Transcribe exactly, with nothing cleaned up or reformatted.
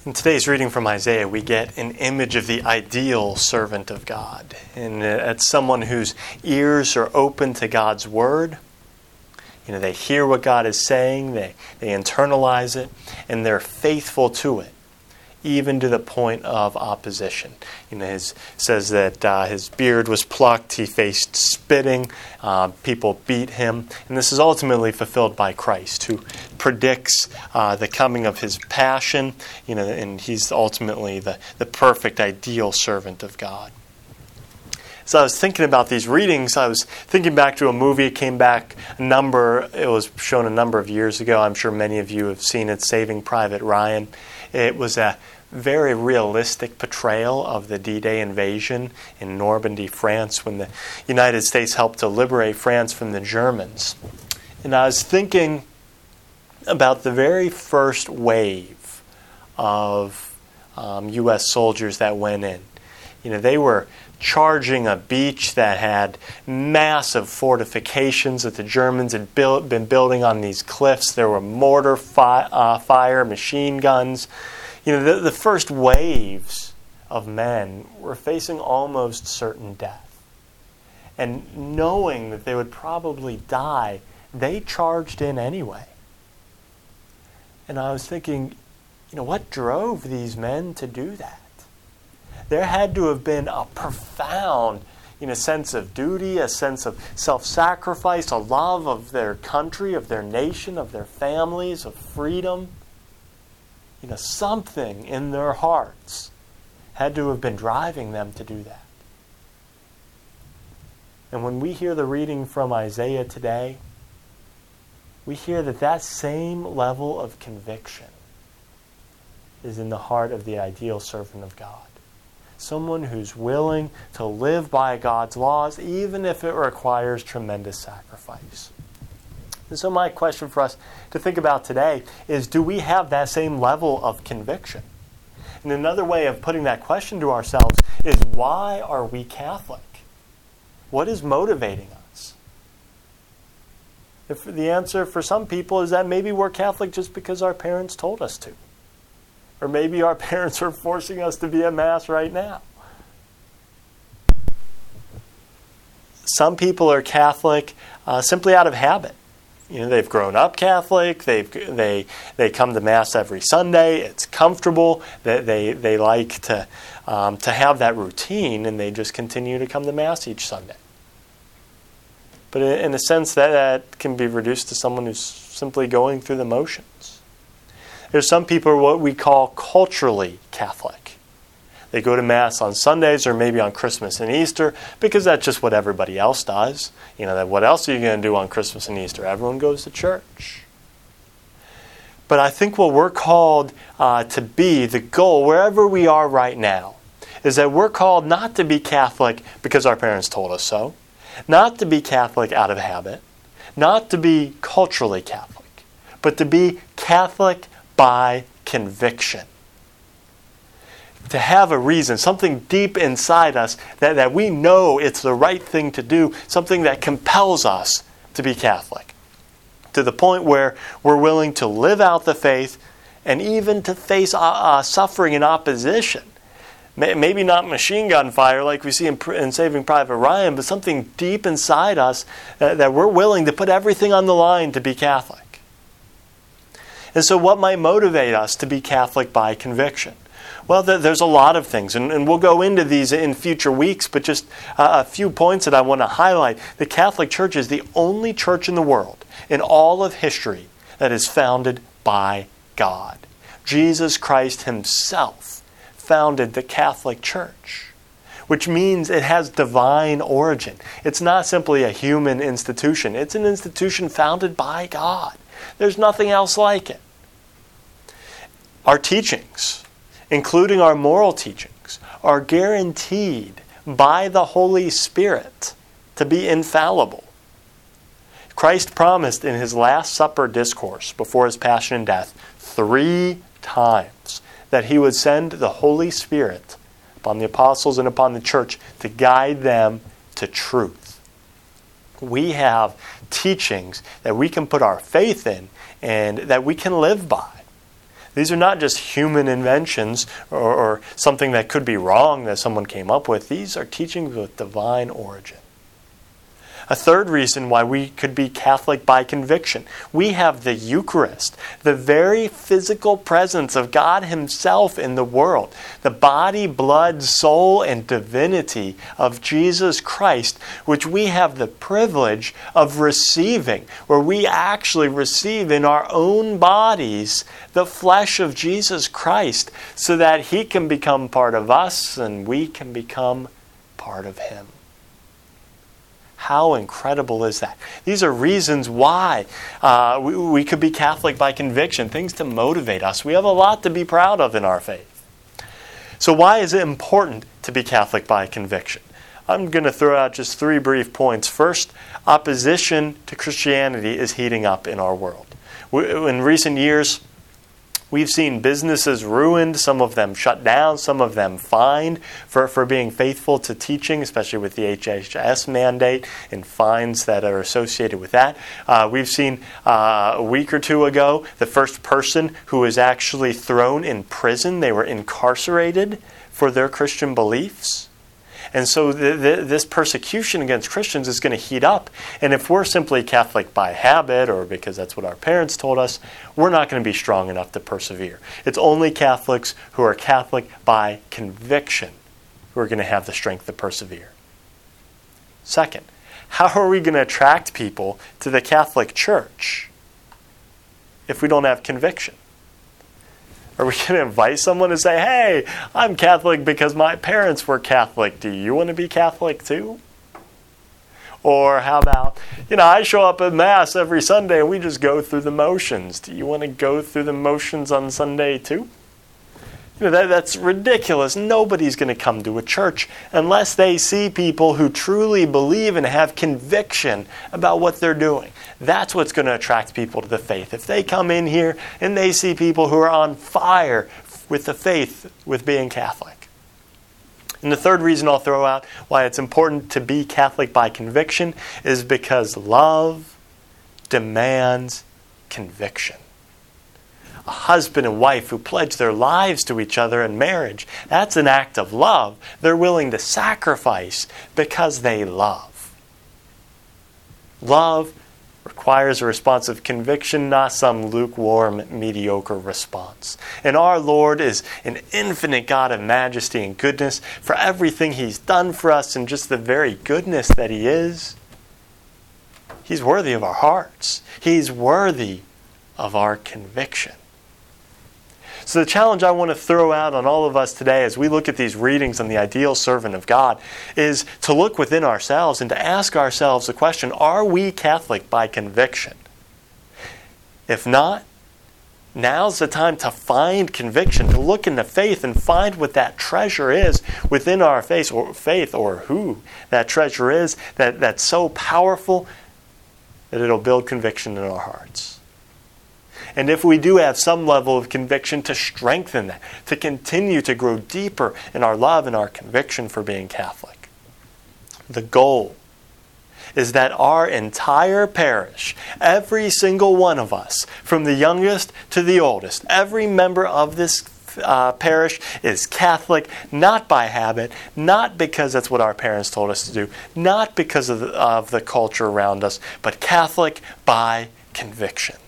In today's reading from Isaiah, we get an image of the ideal servant of God. And it's someone whose ears are open to God's word. You know, they hear what God is saying, they, they internalize it, and they're faithful to it, even to the point of opposition. You know, his says that uh, his beard was plucked, he faced spitting, uh, people beat him, and this is ultimately fulfilled by Christ, who predicts uh, the coming of his passion. You know, and he's ultimately the, the perfect, ideal servant of God. So I was thinking about these readings. I was thinking back to a movie. It came back a number. It was shown a number of years ago. I'm sure many of you have seen it. Saving Private Ryan. It was a very realistic portrayal of the D-Day invasion in Normandy, France, when the United States helped to liberate France from the Germans. And I was thinking about the very first wave of um, U S soldiers that went in. You know, they were charging a beach that had massive fortifications that the Germans had built, been building on these cliffs. There were mortar fi- uh, fire, machine guns. You know, the, the first waves of men were facing almost certain death. And knowing that they would probably die, they charged in anyway. And I was thinking, you know, what drove these men to do that? There had to have been a profound, you know, sense of duty, a sense of self-sacrifice, a love of their country, of their nation, of their families, of freedom. You know, something in their hearts had to have been driving them to do that. And when we hear the reading from Isaiah today, we hear that that same level of conviction is in the heart of the ideal servant of God. Someone who's willing to live by God's laws, even if it requires tremendous sacrifice. And so my question for us to think about today is, do we have that same level of conviction? And another way of putting that question to ourselves is, why are we Catholic? What is motivating us? If the answer for some people is that maybe we're Catholic just because our parents told us to. Or maybe our parents are forcing us to be at Mass right now. Some people are Catholic uh, simply out of habit. You know, they've grown up Catholic. They've they they come to Mass every Sunday. It's comfortable. They they, they like to um, to have that routine, and they just continue to come to Mass each Sunday. But in a sense, that, that can be reduced to someone who's simply going through the motions. There's some people who are what we call culturally Catholic. They go to Mass on Sundays or maybe on Christmas and Easter because that's just what everybody else does. You know, what else are you going to do on Christmas and Easter? Everyone goes to church. But I think what we're called uh, to be, the goal, wherever we are right now, is that we're called not to be Catholic because our parents told us so, not to be Catholic out of habit, not to be culturally Catholic, but to be Catholic by conviction. To have a reason, something deep inside us that, that we know it's the right thing to do, something that compels us to be Catholic. To the point where we're willing to live out the faith and even to face uh, uh, suffering and opposition. Maybe not machine gun fire like we see in, in Saving Private Ryan, but something deep inside us uh, that we're willing to put everything on the line to be Catholic. And so what might motivate us to be Catholic by conviction? Well, there's a lot of things, and, and we'll go into these in future weeks, but just a few points that I want to highlight. The Catholic Church is the only church in the world, in all of history, that is founded by God. Jesus Christ himself founded the Catholic Church, which means it has divine origin. It's not simply a human institution. It's an institution founded by God. There's nothing else like it. Our teachings, including our moral teachings, are guaranteed by the Holy Spirit to be infallible. Christ promised in his Last Supper discourse before his passion and death three times that he would send the Holy Spirit upon the apostles and upon the church to guide them to truth. We have teachings that we can put our faith in and that we can live by. These are not just human inventions or, or something that could be wrong that someone came up with. These are teachings with divine origin. A third reason why we could be Catholic by conviction. We have the Eucharist, the very physical presence of God Himself in the world. The body, blood, soul, and divinity of Jesus Christ, which we have the privilege of receiving, where we actually receive in our own bodies the flesh of Jesus Christ, so that He can become part of us and we can become part of Him. How incredible is that? These are reasons why uh, we, we could be Catholic by conviction, things to motivate us. We have a lot to be proud of in our faith. So why is it important to be Catholic by conviction? I'm going to throw out just three brief points. First, opposition to Christianity is heating up in our world. We, in recent years, we've seen businesses ruined, some of them shut down, some of them fined for, for being faithful to teaching, especially with the H H S mandate and fines that are associated with that. Uh, we've seen uh, a week or two ago the first person who was actually thrown in prison. They were incarcerated for their Christian beliefs. And so the, the, this persecution against Christians is going to heat up. And if we're simply Catholic by habit or because that's what our parents told us, we're not going to be strong enough to persevere. It's only Catholics who are Catholic by conviction who are going to have the strength to persevere. Second, how are we going to attract people to the Catholic Church if we don't have conviction? Are we going to invite someone to say, hey, I'm Catholic because my parents were Catholic. Do you want to be Catholic too? Or how about, you know, I show up at Mass every Sunday and we just go through the motions. Do you want to go through the motions on Sunday too? You know, that, that's ridiculous. Nobody's going to come to a church unless they see people who truly believe and have conviction about what they're doing. That's what's going to attract people to the faith. If they come in here and they see people who are on fire with the faith, with being Catholic. And the third reason I'll throw out why it's important to be Catholic by conviction is because love demands conviction. A husband and wife who pledge their lives to each other in marriage, that's an act of love. They're willing to sacrifice because they love. Love requires a response of conviction, not some lukewarm, mediocre response. And our Lord is an infinite God of majesty and goodness for everything He's done for us and just the very goodness that He is. He's worthy of our hearts. He's worthy of our conviction. So the challenge I want to throw out on all of us today as we look at these readings on the ideal servant of God is to look within ourselves and to ask ourselves the question, are we Catholic by conviction? If not, now's the time to find conviction, to look into faith and find what that treasure is within our faith or, faith, or who that treasure is that, that's so powerful that it'll build conviction in our hearts. And if we do have some level of conviction, to strengthen that, to continue to grow deeper in our love and our conviction for being Catholic. The goal is that our entire parish, every single one of us, from the youngest to the oldest, every member of this uh, parish is Catholic, not by habit, not because that's what our parents told us to do, not because of the, of the culture around us, but Catholic by conviction.